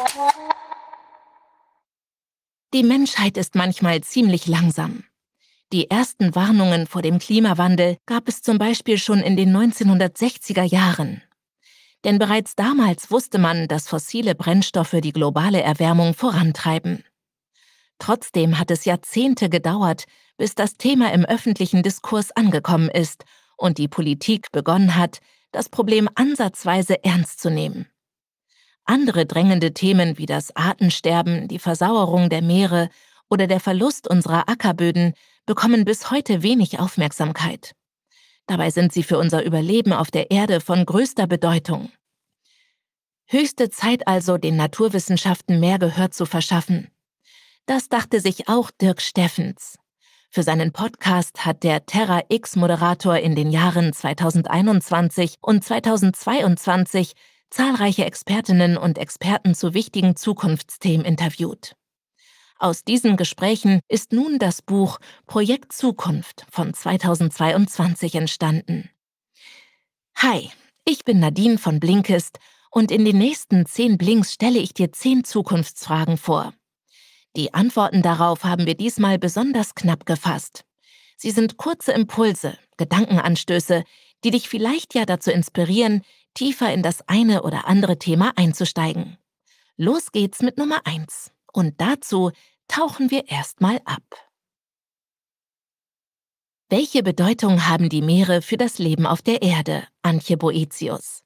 Die Menschheit ist manchmal ziemlich langsam. Die ersten Warnungen vor dem Klimawandel gab es zum Beispiel schon in den 1960er Jahren. Denn bereits damals wusste man, dass fossile Brennstoffe die globale Erwärmung vorantreiben. Trotzdem hat es Jahrzehnte gedauert, bis das Thema im öffentlichen Diskurs angekommen ist und die Politik begonnen hat, das Problem ansatzweise ernst zu nehmen. Andere drängende Themen wie das Artensterben, die Versauerung der Meere oder der Verlust unserer Ackerböden bekommen bis heute wenig Aufmerksamkeit. Dabei sind sie für unser Überleben auf der Erde von größter Bedeutung. Höchste Zeit also, den Naturwissenschaften mehr Gehör zu verschaffen. Das dachte sich auch Dirk Steffens. Für seinen Podcast hat der Terra-X-Moderator in den Jahren 2021 und 2022 zahlreiche Expertinnen und Experten zu wichtigen Zukunftsthemen interviewt. Aus diesen Gesprächen ist nun das Buch Projekt Zukunft von 2022 entstanden. Hi, ich bin Nadine von Blinkist und in den nächsten 10 Blinks stelle ich dir 10 Zukunftsfragen vor. Die Antworten darauf haben wir diesmal besonders knapp gefasst. Sie sind kurze Impulse, Gedankenanstöße, die dich vielleicht ja dazu inspirieren, tiefer in das eine oder andere Thema einzusteigen. Los geht's mit Nummer 1. Und dazu tauchen wir erstmal ab. Welche Bedeutung haben die Meere für das Leben auf der Erde? Antje Boetius.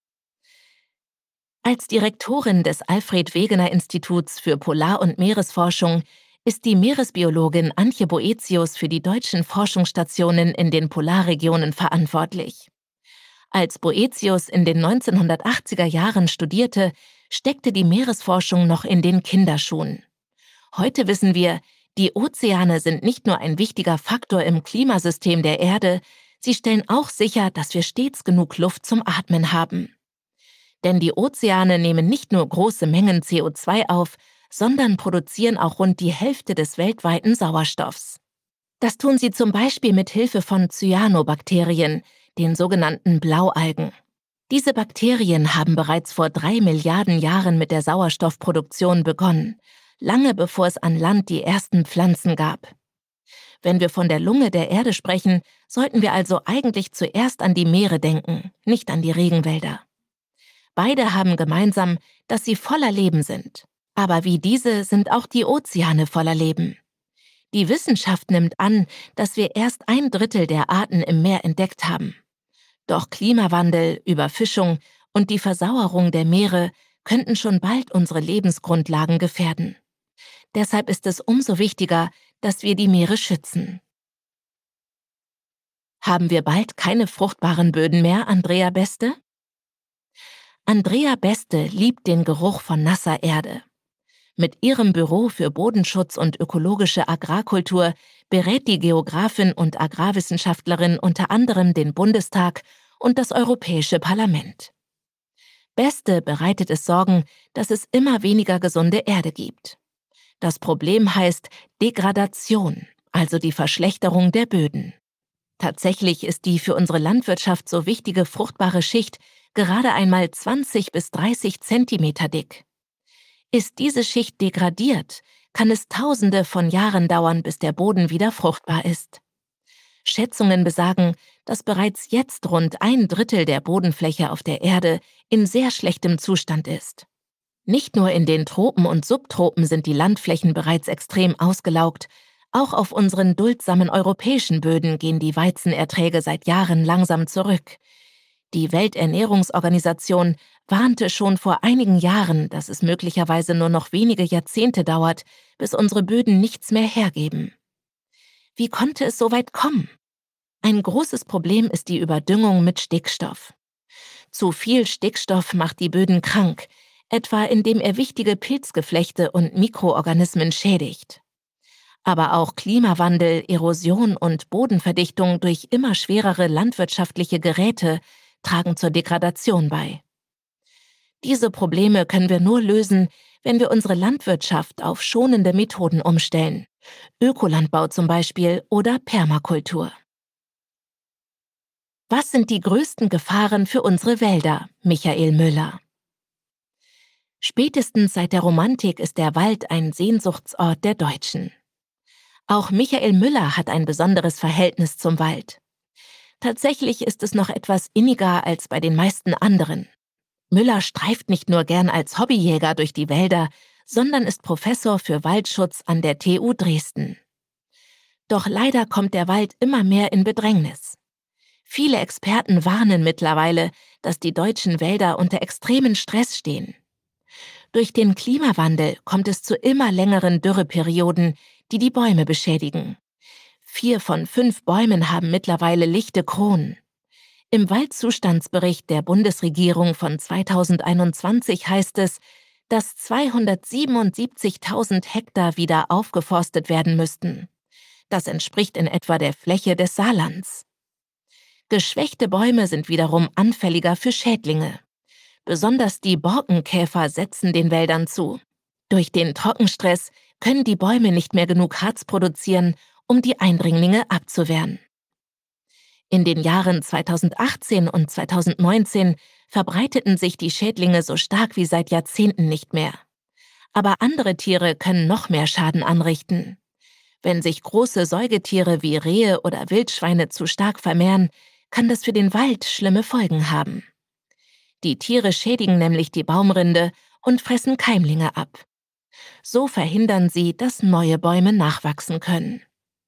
Als Direktorin des Alfred-Wegener-Instituts für Polar- und Meeresforschung ist die Meeresbiologin Antje Boetius für die deutschen Forschungsstationen in den Polarregionen verantwortlich. Als Boetius in den 1980er Jahren studierte, steckte die Meeresforschung noch in den Kinderschuhen. Heute wissen wir, die Ozeane sind nicht nur ein wichtiger Faktor im Klimasystem der Erde, sie stellen auch sicher, dass wir stets genug Luft zum Atmen haben. Denn die Ozeane nehmen nicht nur große Mengen CO2 auf, sondern produzieren auch rund die Hälfte des weltweiten Sauerstoffs. Das tun sie zum Beispiel mit Hilfe von Cyanobakterien, den sogenannten Blaualgen. Diese Bakterien haben bereits vor 3 Milliarden Jahren mit der Sauerstoffproduktion begonnen, lange bevor es an Land die ersten Pflanzen gab. Wenn wir von der Lunge der Erde sprechen, sollten wir also eigentlich zuerst an die Meere denken, nicht an die Regenwälder. Beide haben gemeinsam, dass sie voller Leben sind. Aber wie diese sind auch die Ozeane voller Leben. Die Wissenschaft nimmt an, dass wir erst 1/3 der Arten im Meer entdeckt haben. Doch Klimawandel, Überfischung und die Versauerung der Meere könnten schon bald unsere Lebensgrundlagen gefährden. Deshalb ist es umso wichtiger, dass wir die Meere schützen. Haben wir bald keine fruchtbaren Böden mehr, Andrea Beste? Andrea Beste liebt den Geruch von nasser Erde. Mit ihrem Büro für Bodenschutz und ökologische Agrarkultur berät die Geografin und Agrarwissenschaftlerin unter anderem den Bundestag und das Europäische Parlament. Beste bereitet es Sorgen, dass es immer weniger gesunde Erde gibt. Das Problem heißt Degradation, also die Verschlechterung der Böden. Tatsächlich ist die für unsere Landwirtschaft so wichtige fruchtbare Schicht gerade einmal 20 bis 30 Zentimeter dick. Ist diese Schicht degradiert, kann es Tausende von Jahren dauern, bis der Boden wieder fruchtbar ist. Schätzungen besagen, dass bereits jetzt rund 1/3 der Bodenfläche auf der Erde in sehr schlechtem Zustand ist. Nicht nur in den Tropen und Subtropen sind die Landflächen bereits extrem ausgelaugt, auch auf unseren duldsamen europäischen Böden gehen die Weizenerträge seit Jahren langsam zurück. Die Welternährungsorganisation warnte schon vor einigen Jahren, dass es möglicherweise nur noch wenige Jahrzehnte dauert, bis unsere Böden nichts mehr hergeben. Wie konnte es so weit kommen? Ein großes Problem ist die Überdüngung mit Stickstoff. Zu viel Stickstoff macht die Böden krank, etwa indem er wichtige Pilzgeflechte und Mikroorganismen schädigt. Aber auch Klimawandel, Erosion und Bodenverdichtung durch immer schwerere landwirtschaftliche Geräte tragen zur Degradation bei. Diese Probleme können wir nur lösen, wenn wir unsere Landwirtschaft auf schonende Methoden umstellen. Ökolandbau zum Beispiel oder Permakultur. Was sind die größten Gefahren für unsere Wälder, Michael Müller? Spätestens seit der Romantik ist der Wald ein Sehnsuchtsort der Deutschen. Auch Michael Müller hat ein besonderes Verhältnis zum Wald. Tatsächlich ist es noch etwas inniger als bei den meisten anderen. Müller streift nicht nur gern als Hobbyjäger durch die Wälder, sondern ist Professor für Waldschutz an der TU Dresden. Doch leider kommt der Wald immer mehr in Bedrängnis. Viele Experten warnen mittlerweile, dass die deutschen Wälder unter extremen Stress stehen. Durch den Klimawandel kommt es zu immer längeren Dürreperioden, die die Bäume beschädigen. 4 von 5 Bäumen haben mittlerweile lichte Kronen. Im Waldzustandsbericht der Bundesregierung von 2021 heißt es, dass 277.000 Hektar wieder aufgeforstet werden müssten. Das entspricht in etwa der Fläche des Saarlands. Geschwächte Bäume sind wiederum anfälliger für Schädlinge. Besonders die Borkenkäfer setzen den Wäldern zu. Durch den Trockenstress können die Bäume nicht mehr genug Harz produzieren, um die Eindringlinge abzuwehren. In den Jahren 2018 und 2019 verbreiteten sich die Schädlinge so stark wie seit Jahrzehnten nicht mehr. Aber andere Tiere können noch mehr Schaden anrichten. Wenn sich große Säugetiere wie Rehe oder Wildschweine zu stark vermehren, kann das für den Wald schlimme Folgen haben. Die Tiere schädigen nämlich die Baumrinde und fressen Keimlinge ab. So verhindern sie, dass neue Bäume nachwachsen können.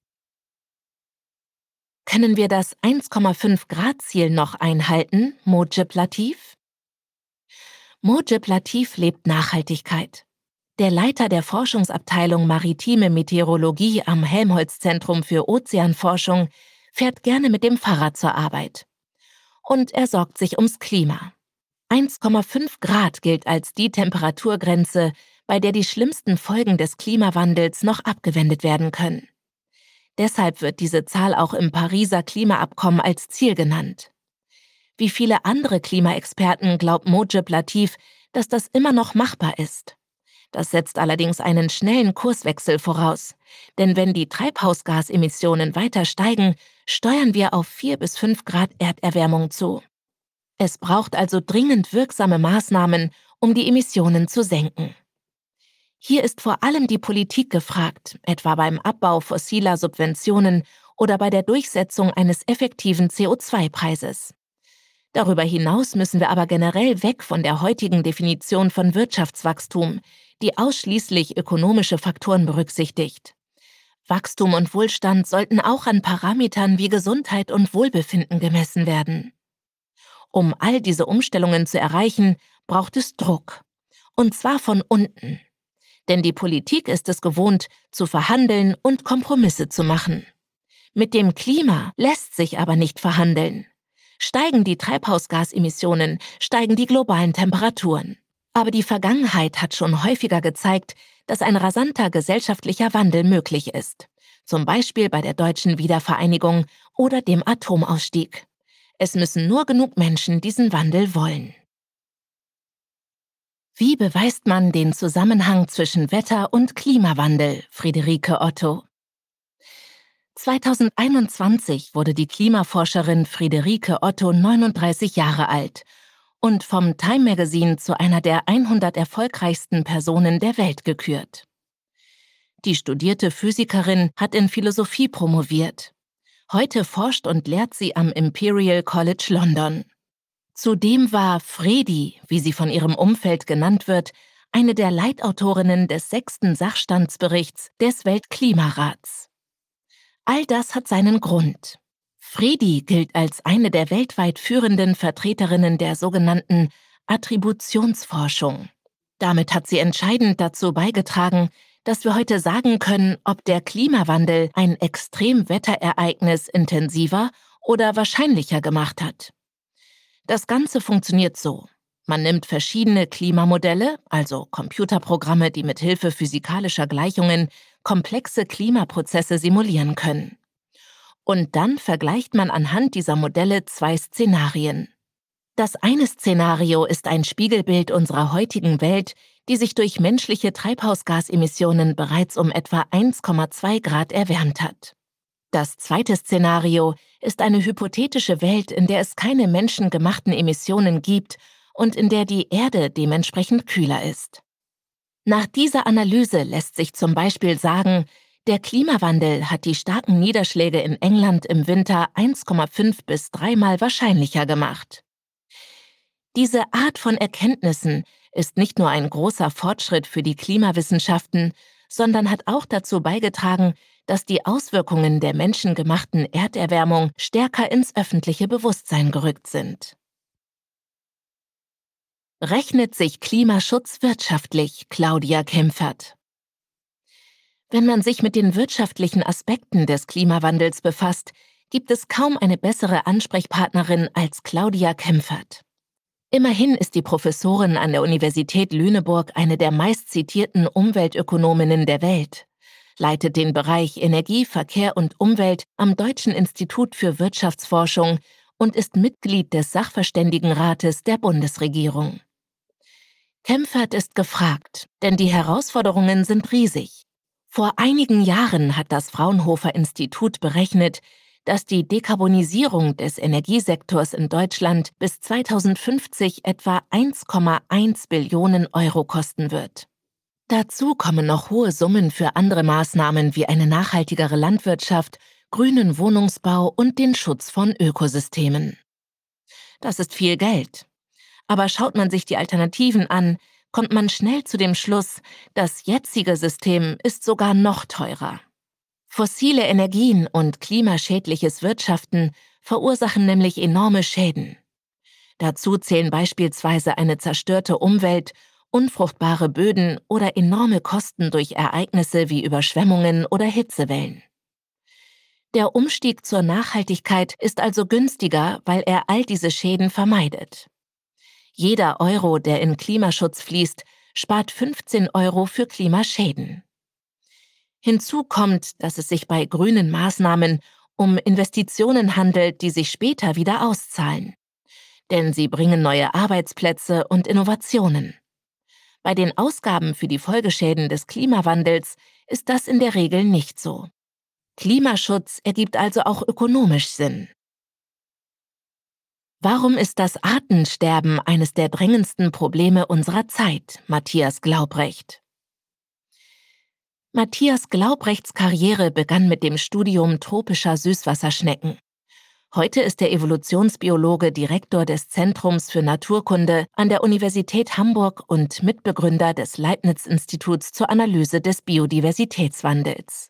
Können wir das 1,5-Grad-Ziel noch einhalten, Mojib Latif? Mojib Latif lebt Nachhaltigkeit. Der Leiter der Forschungsabteilung Maritime Meteorologie am Helmholtz-Zentrum für Ozeanforschung fährt gerne mit dem Fahrrad zur Arbeit. Und er sorgt sich ums Klima. 1,5 Grad gilt als die Temperaturgrenze, bei der die schlimmsten Folgen des Klimawandels noch abgewendet werden können. Deshalb wird diese Zahl auch im Pariser Klimaabkommen als Ziel genannt. Wie viele andere Klimaexperten glaubt Mojib Latif, dass das immer noch machbar ist. Das setzt allerdings einen schnellen Kurswechsel voraus. Denn wenn die Treibhausgasemissionen weiter steigen, steuern wir auf 4 bis 5 Grad Erderwärmung zu. Es braucht also dringend wirksame Maßnahmen, um die Emissionen zu senken. Hier ist vor allem die Politik gefragt, etwa beim Abbau fossiler Subventionen oder bei der Durchsetzung eines effektiven CO2-Preises. Darüber hinaus müssen wir aber generell weg von der heutigen Definition von Wirtschaftswachstum, die ausschließlich ökonomische Faktoren berücksichtigt. Wachstum und Wohlstand sollten auch an Parametern wie Gesundheit und Wohlbefinden gemessen werden. Um all diese Umstellungen zu erreichen, braucht es Druck. Und zwar von unten. Denn die Politik ist es gewohnt, zu verhandeln und Kompromisse zu machen. Mit dem Klima lässt sich aber nicht verhandeln. Steigen die Treibhausgasemissionen, steigen die globalen Temperaturen. Aber die Vergangenheit hat schon häufiger gezeigt, dass ein rasanter gesellschaftlicher Wandel möglich ist. Zum Beispiel bei der deutschen Wiedervereinigung oder dem Atomausstieg. Es müssen nur genug Menschen diesen Wandel wollen. Wie beweist man den Zusammenhang zwischen Wetter- und Klimawandel, Friederike Otto? 2021 wurde die Klimaforscherin Friederike Otto 39 Jahre alt und vom Time Magazine zu einer der 100 erfolgreichsten Personen der Welt gekürt. Die studierte Physikerin hat in Philosophie promoviert. Heute forscht und lehrt sie am Imperial College London. Zudem war Fredi, wie sie von ihrem Umfeld genannt wird, eine der Leitautorinnen des 6. Sachstandsberichts des Weltklimarats. All das hat seinen Grund. Fredi gilt als eine der weltweit führenden Vertreterinnen der sogenannten Attributionsforschung. Damit hat sie entscheidend dazu beigetragen, dass wir heute sagen können, ob der Klimawandel ein Extremwetterereignis intensiver oder wahrscheinlicher gemacht hat. Das Ganze funktioniert so. Man nimmt verschiedene Klimamodelle, also Computerprogramme, die mit Hilfe physikalischer Gleichungen komplexe Klimaprozesse simulieren können. Und dann vergleicht man anhand dieser Modelle 2 Szenarien. Das eine Szenario ist ein Spiegelbild unserer heutigen Welt, die sich durch menschliche Treibhausgasemissionen bereits um etwa 1,2 Grad erwärmt hat. Das zweite Szenario ist eine hypothetische Welt, in der es keine menschengemachten Emissionen gibt und in der die Erde dementsprechend kühler ist. Nach dieser Analyse lässt sich zum Beispiel sagen, der Klimawandel hat die starken Niederschläge in England im Winter 1,5 bis 3-mal wahrscheinlicher gemacht. Diese Art von Erkenntnissen ist nicht nur ein großer Fortschritt für die Klimawissenschaften, sondern hat auch dazu beigetragen, dass die Auswirkungen der menschengemachten Erderwärmung stärker ins öffentliche Bewusstsein gerückt sind. Rechnet sich Klimaschutz wirtschaftlich, Claudia Kempfert? Wenn man sich mit den wirtschaftlichen Aspekten des Klimawandels befasst, gibt es kaum eine bessere Ansprechpartnerin als Claudia Kempfert. Immerhin ist die Professorin an der Universität Lüneburg eine der meistzitierten Umweltökonominnen der Welt, leitet den Bereich Energie, Verkehr und Umwelt am Deutschen Institut für Wirtschaftsforschung und ist Mitglied des Sachverständigenrates der Bundesregierung. Kempfert ist gefragt, denn die Herausforderungen sind riesig. Vor einigen Jahren hat das Fraunhofer-Institut berechnet, dass die Dekarbonisierung des Energiesektors in Deutschland bis 2050 etwa 1,1 Billionen Euro kosten wird. Dazu kommen noch hohe Summen für andere Maßnahmen wie eine nachhaltigere Landwirtschaft, grünen Wohnungsbau und den Schutz von Ökosystemen. Das ist viel Geld. Aber schaut man sich die Alternativen an, kommt man schnell zu dem Schluss, das jetzige System ist sogar noch teurer. Fossile Energien und klimaschädliches Wirtschaften verursachen nämlich enorme Schäden. Dazu zählen beispielsweise eine zerstörte Umwelt, unfruchtbare Böden oder enorme Kosten durch Ereignisse wie Überschwemmungen oder Hitzewellen. Der Umstieg zur Nachhaltigkeit ist also günstiger, weil er all diese Schäden vermeidet. Jeder Euro, der in Klimaschutz fließt, spart 15 Euro für Klimaschäden. Hinzu kommt, dass es sich bei grünen Maßnahmen um Investitionen handelt, die sich später wieder auszahlen. Denn sie bringen neue Arbeitsplätze und Innovationen. Bei den Ausgaben für die Folgeschäden des Klimawandels ist das in der Regel nicht so. Klimaschutz ergibt also auch ökonomisch Sinn. Warum ist das Artensterben eines der drängendsten Probleme unserer Zeit, Matthias Glaubrecht? Matthias Glaubrechts Karriere begann mit dem Studium tropischer Süßwasserschnecken. Heute ist der Evolutionsbiologe Direktor des Zentrums für Naturkunde an der Universität Hamburg und Mitbegründer des Leibniz-Instituts zur Analyse des Biodiversitätswandels.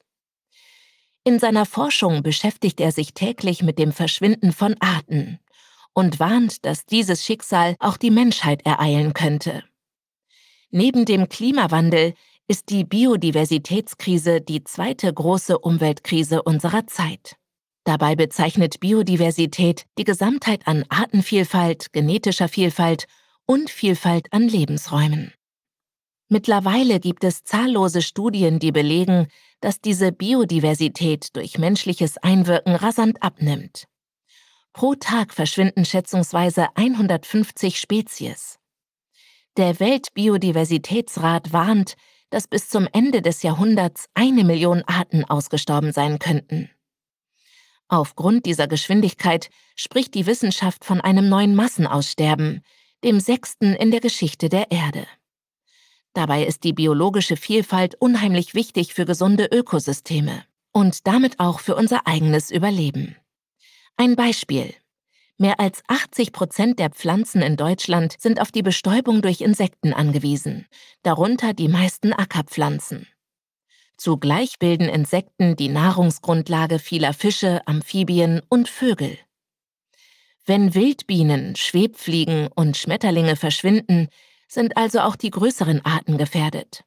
In seiner Forschung beschäftigt er sich täglich mit dem Verschwinden von Arten und warnt, dass dieses Schicksal auch die Menschheit ereilen könnte. Neben dem Klimawandel ist die Biodiversitätskrise die zweite große Umweltkrise unserer Zeit. Dabei bezeichnet Biodiversität die Gesamtheit an Artenvielfalt, genetischer Vielfalt und Vielfalt an Lebensräumen. Mittlerweile gibt es zahllose Studien, die belegen, dass diese Biodiversität durch menschliches Einwirken rasant abnimmt. Pro Tag verschwinden schätzungsweise 150 Spezies. Der Weltbiodiversitätsrat warnt, dass bis zum Ende des Jahrhunderts 1 Million Arten ausgestorben sein könnten. Aufgrund dieser Geschwindigkeit spricht die Wissenschaft von einem neuen Massenaussterben, dem 6. in der Geschichte der Erde. Dabei ist die biologische Vielfalt unheimlich wichtig für gesunde Ökosysteme und damit auch für unser eigenes Überleben. Ein Beispiel: Mehr als 80% der Pflanzen in Deutschland sind auf die Bestäubung durch Insekten angewiesen, darunter die meisten Ackerpflanzen. Zugleich bilden Insekten die Nahrungsgrundlage vieler Fische, Amphibien und Vögel. Wenn Wildbienen, Schwebfliegen und Schmetterlinge verschwinden, sind also auch die größeren Arten gefährdet.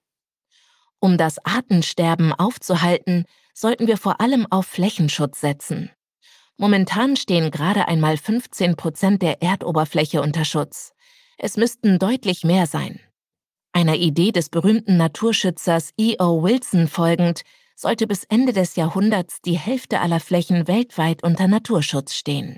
Um das Artensterben aufzuhalten, sollten wir vor allem auf Flächenschutz setzen. Momentan stehen gerade einmal 15% der Erdoberfläche unter Schutz. Es müssten deutlich mehr sein. Einer Idee des berühmten Naturschützers E.O. Wilson folgend, sollte bis Ende des Jahrhunderts die Hälfte aller Flächen weltweit unter Naturschutz stehen.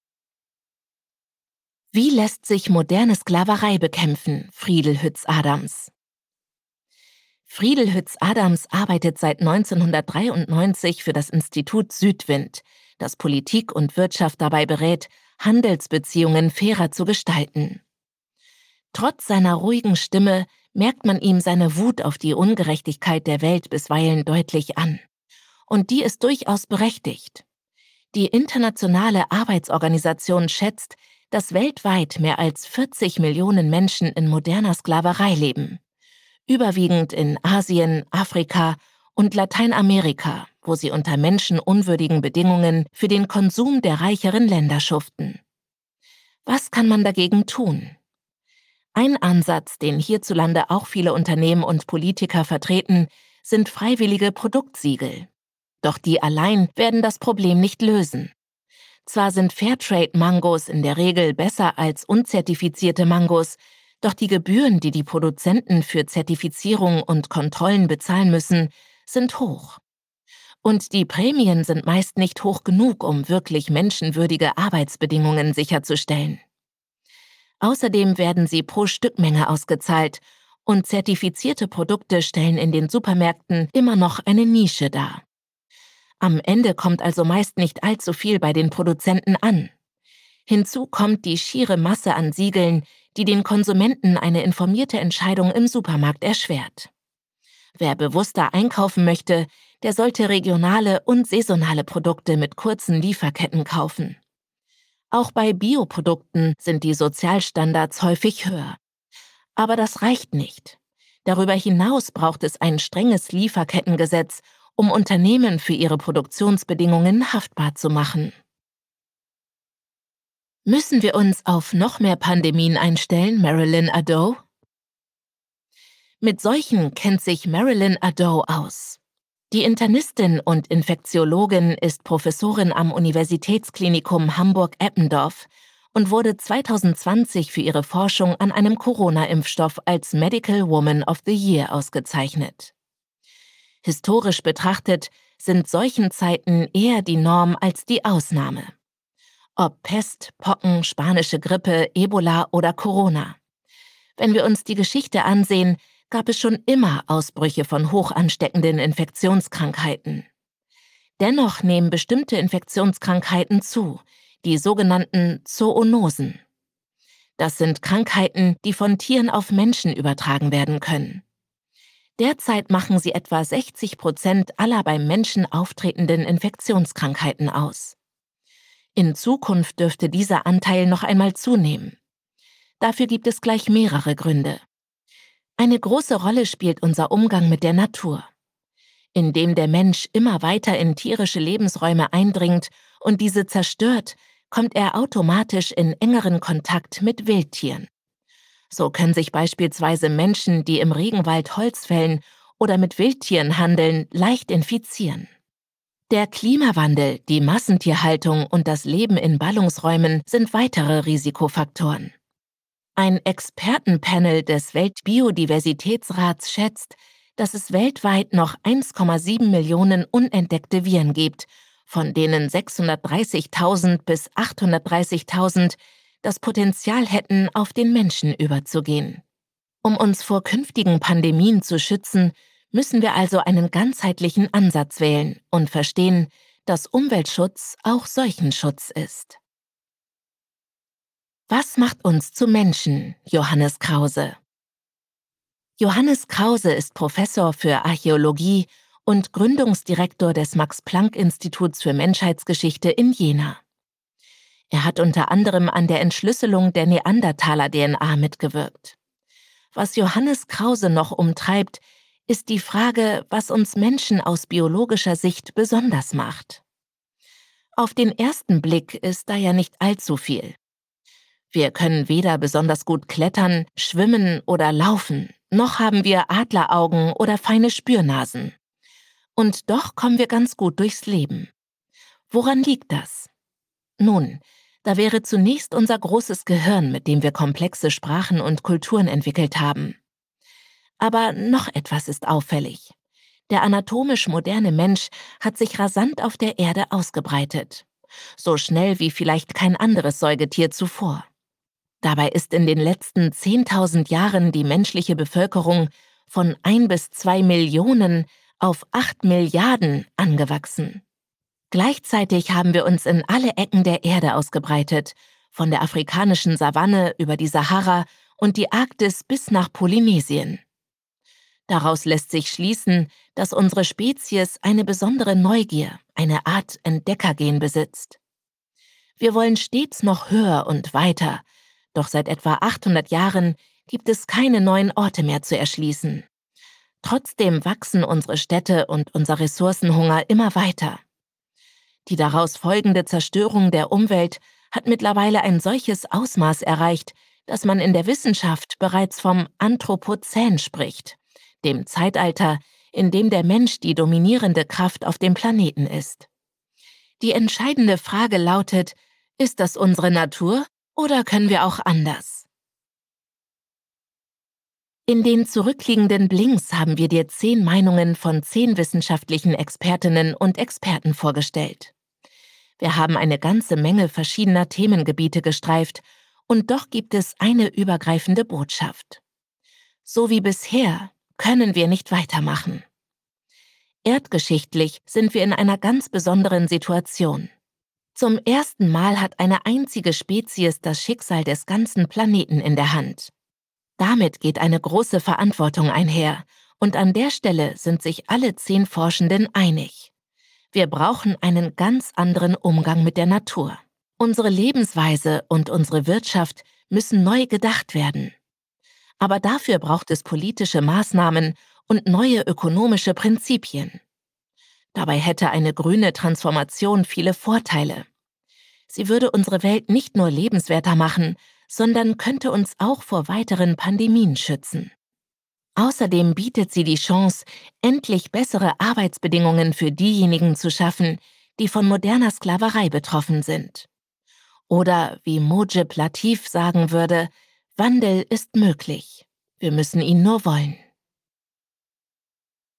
Wie lässt sich moderne Sklaverei bekämpfen? Friedel Hütz-Adams. Friedel Hütz-Adams arbeitet seit 1993 für das Institut Südwind, das Politik und Wirtschaft dabei berät, Handelsbeziehungen fairer zu gestalten. Trotz seiner ruhigen Stimme merkt man ihm seine Wut auf die Ungerechtigkeit der Welt bisweilen deutlich an. Und die ist durchaus berechtigt. Die Internationale Arbeitsorganisation schätzt, dass weltweit mehr als 40 Millionen Menschen in moderner Sklaverei leben. Überwiegend in Asien, Afrika und Lateinamerika, wo sie unter menschenunwürdigen Bedingungen für den Konsum der reicheren Länder schuften. Was kann man dagegen tun? Ein Ansatz, den hierzulande auch viele Unternehmen und Politiker vertreten, sind freiwillige Produktsiegel. Doch die allein werden das Problem nicht lösen. Zwar sind Fairtrade-Mangos in der Regel besser als unzertifizierte Mangos, doch die Gebühren, die die Produzenten für Zertifizierung und Kontrollen bezahlen müssen, sind hoch. Und die Prämien sind meist nicht hoch genug, um wirklich menschenwürdige Arbeitsbedingungen sicherzustellen. Außerdem werden sie pro Stückmenge ausgezahlt und zertifizierte Produkte stellen in den Supermärkten immer noch eine Nische dar. Am Ende kommt also meist nicht allzu viel bei den Produzenten an. Hinzu kommt die schiere Masse an Siegeln, die den Konsumenten eine informierte Entscheidung im Supermarkt erschwert. Wer bewusster einkaufen möchte, der sollte regionale und saisonale Produkte mit kurzen Lieferketten kaufen. Auch bei Bioprodukten sind die Sozialstandards häufig höher. Aber das reicht nicht. Darüber hinaus braucht es ein strenges Lieferkettengesetz, um Unternehmen für ihre Produktionsbedingungen haftbar zu machen. Müssen wir uns auf noch mehr Pandemien einstellen, Marilyn Addo? Mit solchen kennt sich Marilyn Addo aus. Die Internistin und Infektiologin ist Professorin am Universitätsklinikum Hamburg-Eppendorf und wurde 2020 für ihre Forschung an einem Corona-Impfstoff als Medical Woman of the Year ausgezeichnet. Historisch betrachtet sind Seuchenzeiten eher die Norm als die Ausnahme. Ob Pest, Pocken, spanische Grippe, Ebola oder Corona. Wenn wir uns die Geschichte ansehen, gab es schon immer Ausbrüche von hoch ansteckenden Infektionskrankheiten. Dennoch nehmen bestimmte Infektionskrankheiten zu, die sogenannten Zoonosen. Das sind Krankheiten, die von Tieren auf Menschen übertragen werden können. Derzeit machen sie etwa 60% aller beim Menschen auftretenden Infektionskrankheiten aus. In Zukunft dürfte dieser Anteil noch einmal zunehmen. Dafür gibt es gleich mehrere Gründe. Eine große Rolle spielt unser Umgang mit der Natur. Indem der Mensch immer weiter in tierische Lebensräume eindringt und diese zerstört, kommt er automatisch in engeren Kontakt mit Wildtieren. So können sich beispielsweise Menschen, die im Regenwald Holz fällen oder mit Wildtieren handeln, leicht infizieren. Der Klimawandel, die Massentierhaltung und das Leben in Ballungsräumen sind weitere Risikofaktoren. Ein Expertenpanel des Weltbiodiversitätsrats schätzt, dass es weltweit noch 1,7 Millionen unentdeckte Viren gibt, von denen 630.000 bis 830.000 das Potenzial hätten, auf den Menschen überzugehen. Um uns vor künftigen Pandemien zu schützen, müssen wir also einen ganzheitlichen Ansatz wählen und verstehen, dass Umweltschutz auch Seuchenschutz ist. Was macht uns zu Menschen, Johannes Krause? Johannes Krause ist Professor für Archäologie und Gründungsdirektor des Max-Planck-Instituts für Menschheitsgeschichte in Jena. Er hat unter anderem an der Entschlüsselung der Neandertaler-DNA mitgewirkt. Was Johannes Krause noch umtreibt, ist die Frage, was uns Menschen aus biologischer Sicht besonders macht. Auf den ersten Blick ist da ja nicht allzu viel. Wir können weder besonders gut klettern, schwimmen oder laufen, noch haben wir Adleraugen oder feine Spürnasen. Und doch kommen wir ganz gut durchs Leben. Woran liegt das? Nun, da wäre zunächst unser großes Gehirn, mit dem wir komplexe Sprachen und Kulturen entwickelt haben. Aber noch etwas ist auffällig. Der anatomisch moderne Mensch hat sich rasant auf der Erde ausgebreitet. So schnell wie vielleicht kein anderes Säugetier zuvor. Dabei ist in den letzten 10.000 Jahren die menschliche Bevölkerung von 1 bis 2 Millionen auf 8 Milliarden angewachsen. Gleichzeitig haben wir uns in alle Ecken der Erde ausgebreitet, von der afrikanischen Savanne über die Sahara und die Arktis bis nach Polynesien. Daraus lässt sich schließen, dass unsere Spezies eine besondere Neugier, eine Art Entdeckergen besitzt. Wir wollen stets noch höher und weiter, doch seit etwa 800 Jahren gibt es keine neuen Orte mehr zu erschließen. Trotzdem wachsen unsere Städte und unser Ressourcenhunger immer weiter. Die daraus folgende Zerstörung der Umwelt hat mittlerweile ein solches Ausmaß erreicht, dass man in der Wissenschaft bereits vom Anthropozän spricht, dem Zeitalter, in dem der Mensch die dominierende Kraft auf dem Planeten ist. Die entscheidende Frage lautet: Ist das unsere Natur oder können wir auch anders? In den zurückliegenden Blinks haben wir dir 10 Meinungen von 10 wissenschaftlichen Expertinnen und Experten vorgestellt. Wir haben eine ganze Menge verschiedener Themengebiete gestreift und doch gibt es eine übergreifende Botschaft. So wie bisher können wir nicht weitermachen. Erdgeschichtlich sind wir in einer ganz besonderen Situation. Zum ersten Mal hat eine einzige Spezies das Schicksal des ganzen Planeten in der Hand. Damit geht eine große Verantwortung einher, und an der Stelle sind sich alle 10 Forschenden einig. Wir brauchen einen ganz anderen Umgang mit der Natur. Unsere Lebensweise und unsere Wirtschaft müssen neu gedacht werden. Aber dafür braucht es politische Maßnahmen und neue ökonomische Prinzipien. Dabei hätte eine grüne Transformation viele Vorteile. Sie würde unsere Welt nicht nur lebenswerter machen, sondern könnte uns auch vor weiteren Pandemien schützen. Außerdem bietet sie die Chance, endlich bessere Arbeitsbedingungen für diejenigen zu schaffen, die von moderner Sklaverei betroffen sind. Oder wie Mojib Latif sagen würde: Wandel ist möglich. Wir müssen ihn nur wollen.